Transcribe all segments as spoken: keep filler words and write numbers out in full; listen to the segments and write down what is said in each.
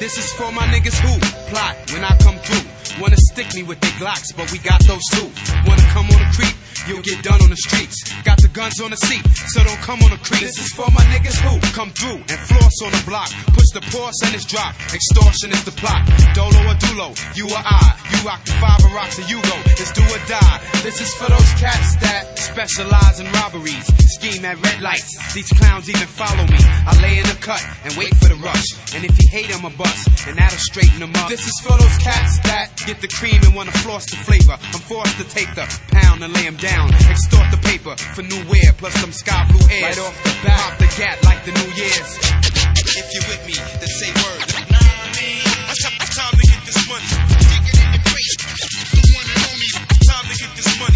This is for my niggas who plot when I come through. Wanna stick me with their Glocks, but we got those too. Wanna come on the creep, you'll get done on the streets. Got the guns on the seat, so don't come on the creep. This is for my niggas who come through and floss on the block. Push the pause and it's drop. Extortion is the plot. Dolo or Dulo, you or I. You rock the five or rocks and you go. It's do or die. This is for those cats that specialize in robberies. Scheme at red lights. These clowns even follow me. I lay in the cut and wait for the rush. And if he hate him, a bust. And that'll straighten him up. This is for those cats that get the cream and wanna floss the flavor. I'm forced to take the pound and lay him down. Extort the paper for new wear, plus some sky blue airs. Right off the bat, pop the gat like the New Year's. If you're with me, then say word. Nah, I mean, it's time to get this money. Dig it in the face, the one and only. Time to get this money.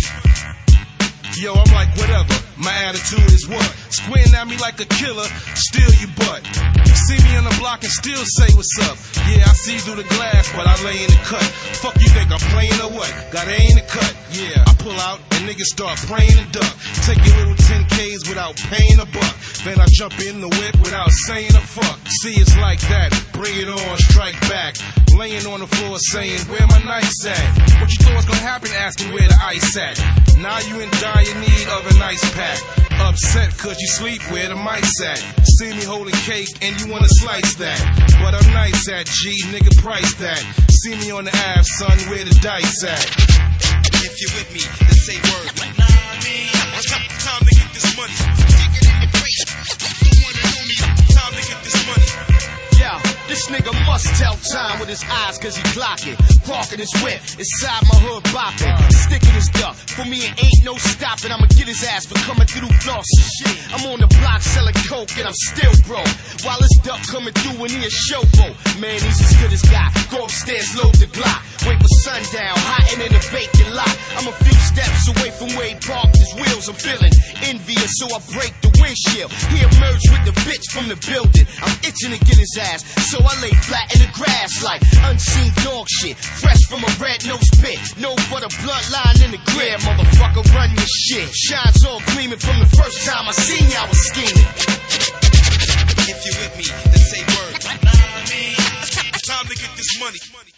Yo, I'm like, whatever, my attitude is what? Squinting at me like a killer, steal your butt. See me on the block and still say what's up. Yeah, I see through the glass, but I lay in the cut. Fuck you think I'm playing or what? Got A in the cut, yeah. I pull out and niggas start praying and duck. Take your little ten K's without paying a buck. Then I jump in the whip without saying a fuck. See, it's like that, bring it on, strike back. Laying on the floor saying, where my nights at? What you thought was gonna happen, asking where the ice at? Now you in dire need of an ice pack. Upset cause you sleep where the mic's at. See me holding cake and you wanna slice that. But I'm nice at G, nigga price that. See me on the Ave, son, where the dice at. If you're with me, then say word. Nah, I mean, it's time to get this money. Dig it in the face, the one and only. Time to get this money. Yeah, this nigga must tell time with his eyes cause he clocking. Parking his whip inside my hood bopping. Sticking his duck. For me it ain't no stopping. I'ma get his ass for coming through flossing. Shit, I'm on the block selling coke and I'm still broke. While this duck coming through and he a showboat. Man, he's as good as God. Go upstairs, load the Glock. Wait for sundown, hiding in a vacant lot. I'm a few steps away from where he parked his wheels. I'm feeling envious, so I break the windshield. He emerged with the bitch from the building. I'm itching to get his ass, so I lay flat in the grass like unseen dog shit. Fresh from a red-nosed pit. No for the bloodline in the grave. Motherfucker, run your shit. Shines all gleaming from the first time I seen y'all was scheming. If you're with me, then say word. Nah, I mean, it's time to get this money.